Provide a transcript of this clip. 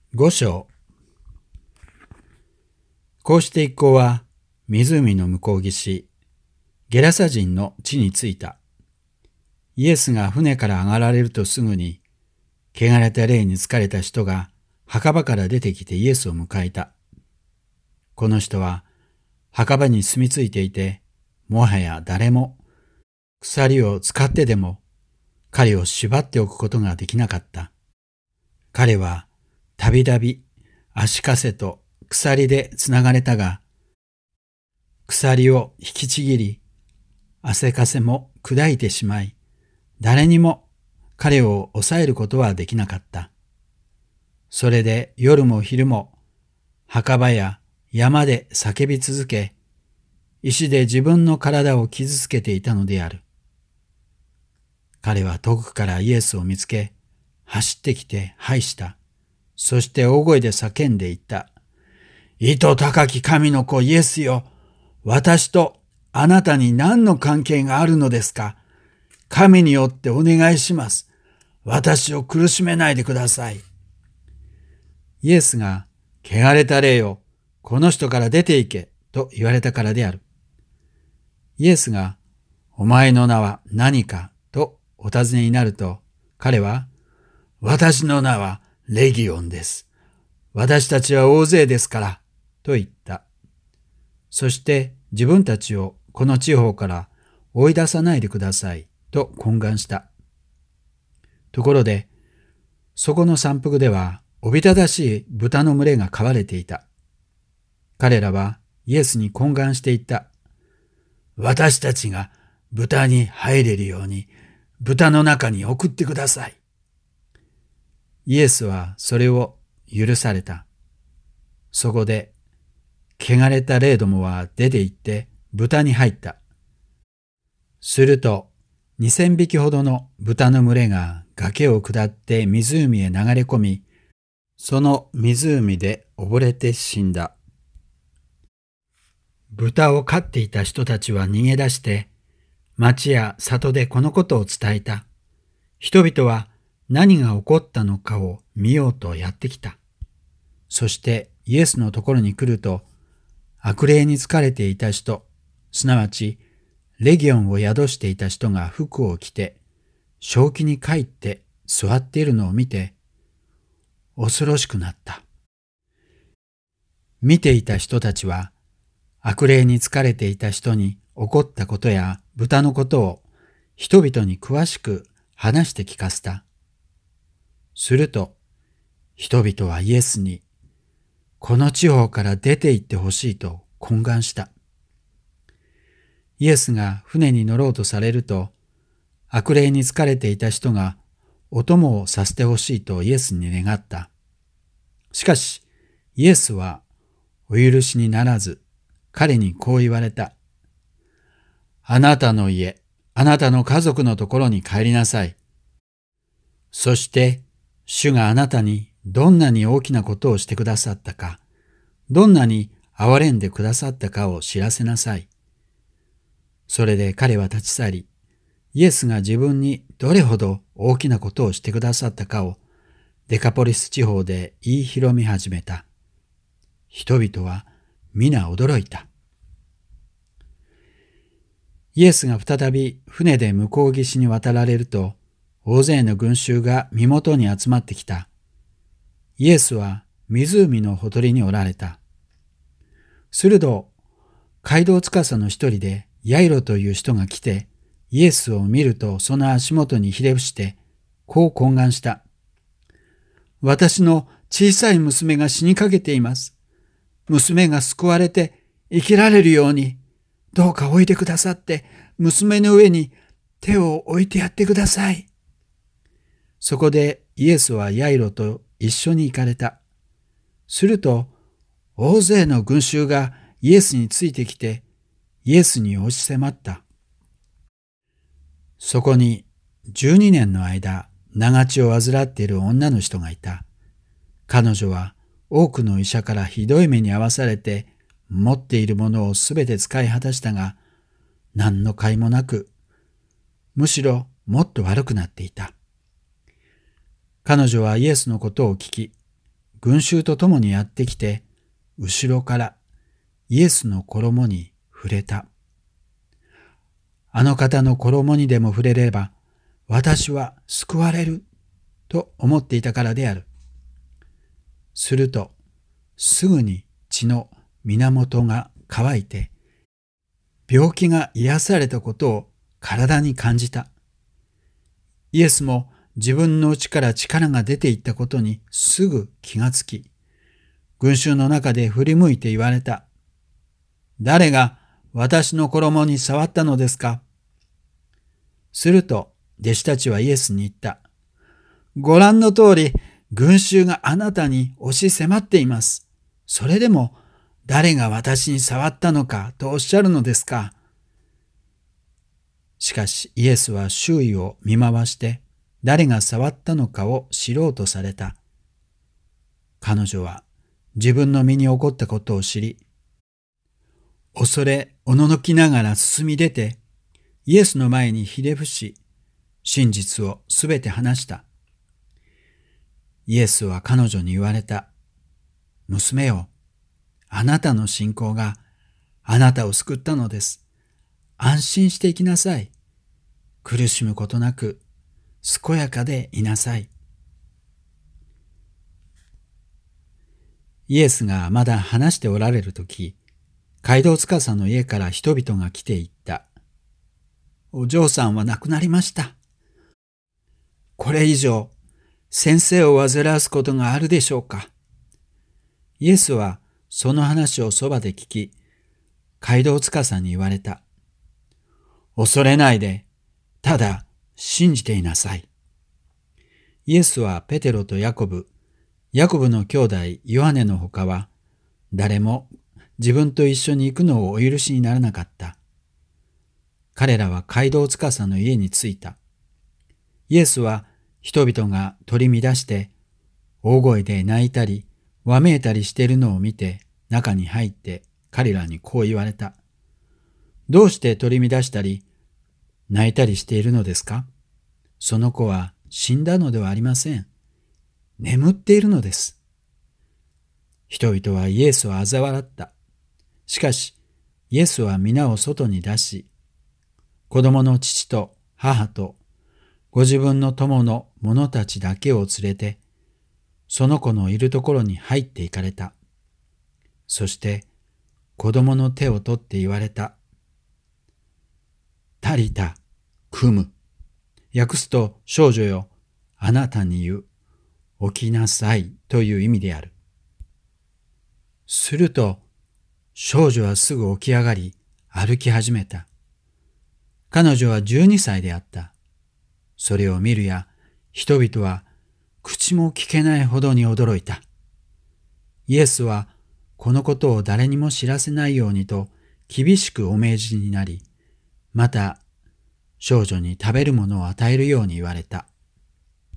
5章。こうして一行は湖の向こう岸、ゲラサ人の地に着いた。イエスが船から上がられるとすぐに、汚れた霊に疲れた人が墓場から出てきてイエスを迎えた。この人は墓場に住み着いていて、もはや誰も鎖を使ってでも彼を縛っておくことができなかった。彼はたびたび足かせと鎖でつながれたが、鎖を引きちぎり、汗かせも砕いてしまい、誰にも彼を抑えることはできなかった。それで夜も昼も墓場や山で叫び続け、石で自分の体を傷つけていたのである。彼は遠くからイエスを見つけ、走ってきて拝した。そして大声で叫んで言った。意図高き神の子イエスよ、私とあなたに何の関係があるのですか。神によってお願いします。私を苦しめないでください。イエスが、汚れた霊よ、この人から出て行け、と言われたからである。イエスが、お前の名は何か、とお尋ねになると、彼は、私の名はレギオンです。私たちは大勢ですから、と言った。そして自分たちをこの地方から追い出さないでください、と懇願した。ところで、そこの山腹ではおびただしい豚の群れが飼われていた。彼らはイエスに懇願していった。私たちが豚に入れるように豚の中に送ってください。イエスはそれを許された。そこで、汚れた霊どもは出て行って豚に入った。すると、2000匹ほどの豚の群れが崖を下って湖へ流れ込み、その湖で溺れて死んだ。豚を飼っていた人たちは逃げ出して、町や里でこのことを伝えた。人々は何が起こったのかを見ようとやってきた。そしてイエスのところに来ると、悪霊に疲れていた人、すなわちレギオンを宿していた人が服を着て、正気に帰って座っているのを見て、恐ろしくなった。見ていた人たちは、悪霊に疲れていた人に起こったことや豚のことを人々に詳しく話して聞かせた。すると、人々はイエスに、この地方から出て行ってほしいと懇願した。イエスが船に乗ろうとされると、悪霊に疲れていた人がお供をさせてほしいとイエスに願った。しかし、イエスはお許しにならず、彼にこう言われた。あなたの家、あなたの家族のところに帰りなさい。そして、主があなたにどんなに大きなことをしてくださったか、どんなに憐れんでくださったかを知らせなさい。それで彼は立ち去り、イエスが自分にどれほど大きなことをしてくださったかをデカポリス地方で言い広め始めた。人々は皆驚いた。イエスが再び船で向こう岸に渡られると、大勢の群衆が身元に集まってきた。イエスは湖のほとりにおられた。すると、街道司の一人でヤイロという人が来て、イエスを見るとその足元にひれ伏して、こう懇願した。私の小さい娘が死にかけています。娘が救われて生きられるように、どうかおいでくださって、娘の上に手を置いてやってください。そこでイエスはヤイロと一緒に行かれた。すると、大勢の群衆がイエスについてきて、イエスに押し迫った。そこに12年の間、長血を患っている女の人がいた。彼女は多くの医者からひどい目に遭わされて、持っているものをすべて使い果たしたが、何の甲斐もなく、むしろもっと悪くなっていた。彼女はイエスのことを聞き、 群衆と共にやってきて、後ろからイエスの衣に触れた。あの方の衣にでも触れれば、私は救われると思っていたからである。すると、すぐに血の源が乾いて、病気が癒されたことを体に感じた。イエスも自分の内から力が出ていったことにすぐ気がつき、群衆の中で振り向いて言われた。誰が私の衣に触ったのですか？すると弟子たちはイエスに言った。ご覧の通り、群衆があなたに押し迫っています。それでも誰が私に触ったのかとおっしゃるのですか？しかしイエスは周囲を見回して誰が触ったのかを知ろうとされた。彼女は自分の身に起こったことを知り、恐れおののきながら進み出て、イエスの前にひれ伏し、真実をすべて話した。イエスは彼女に言われた。娘よ、あなたの信仰があなたを救ったのです。安心して生きなさい。苦しむことなく、健やかでいなさい。イエスがまだ話しておられるとき、街道司の家から人々が来ていった。お嬢さんは亡くなりました。これ以上、先生を煩わすことがあるでしょうか。イエスはその話をそばで聞き、街道司に言われた。恐れないで、ただ信じていなさい。イエスはペテロとヤコブの兄弟ヨハネのほかは、誰も自分と一緒に行くのをお許しにならなかった。彼らは街道司の家に着いた。イエスは人々が取り乱して大声で泣いたりわめいたりしているのを見て中に入って彼らにこう言われた。どうして取り乱したり泣いたりしているのですか？その子は死んだのではありません。眠っているのです。人々はイエスを嘲笑った。しかしイエスは皆を外に出し、子供の父と母とご自分の友の者たちだけを連れて、その子のいるところに入って行かれた。そして子供の手を取って言われた。タリタ、クム。訳すと、少女よ、あなたに言う、起きなさいという意味である。すると、少女はすぐ起き上がり、歩き始めた。彼女は12歳であった。それを見るや、人々は口も聞けないほどに驚いた。イエスはこのことを誰にも知らせないようにと厳しくお命じになり、また少女に食べるものを与えるように言われた。